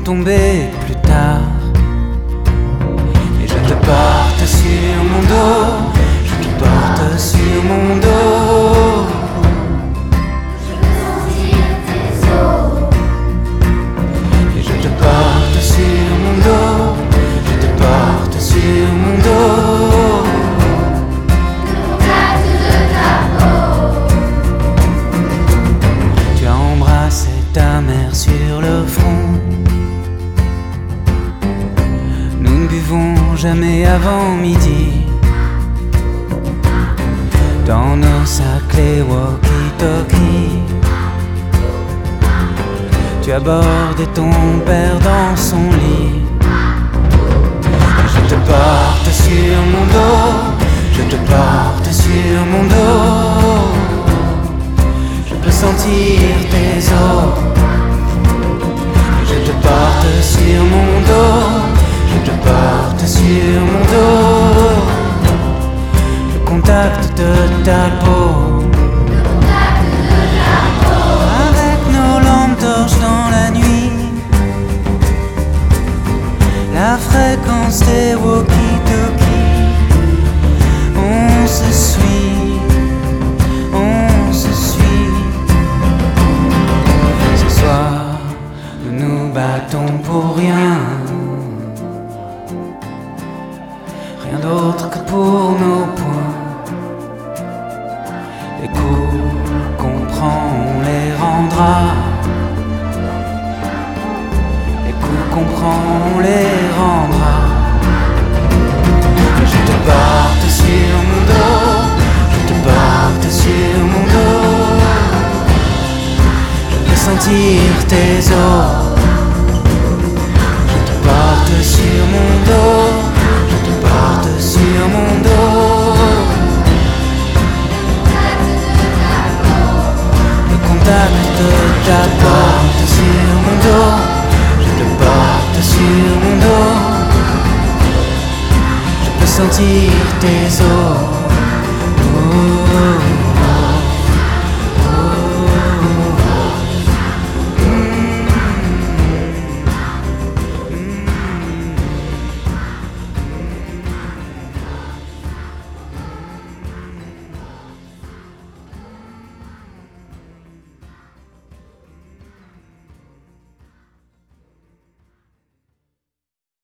tomber plus tard. Et je te porte sur mon dos, je te porte sur mon dos. Je veux sentir tes os. Et je te porte sur mon dos, je te porte sur mon dos. Le contact de ta peau. Tu as embrassé ta mère sur le front. Nous ne buvons jamais avant midi. Dans nos sacs les walkie-talkies. Tu as bordé ton père dans son lit. Je te porte sur mon dos, je te porte sur mon dos. Je peux sentir tes os. Je te porte sur mon dos, je te porte sur mon dos. Le contact de ta peau. Le contact de ta peau. Avec nos lampes torches dans la nuit. La fréquence des walkie-talkies. On se suit, on se suit. Ce soir, nous nous battons pour rien. Rien d'autre que pour nos poings. Les coups qu'on prend, on les rendra. Les coups qu'on prend, on les rendra. Je te porte sur mon dos, je te porte sur mon dos. Je peux sentir tes os. Je te porte sur mon dos, je te porte sur mon dos. Le contact de ta porte sur mon dos, je te porte sur mon dos. Je peux sentir tes os.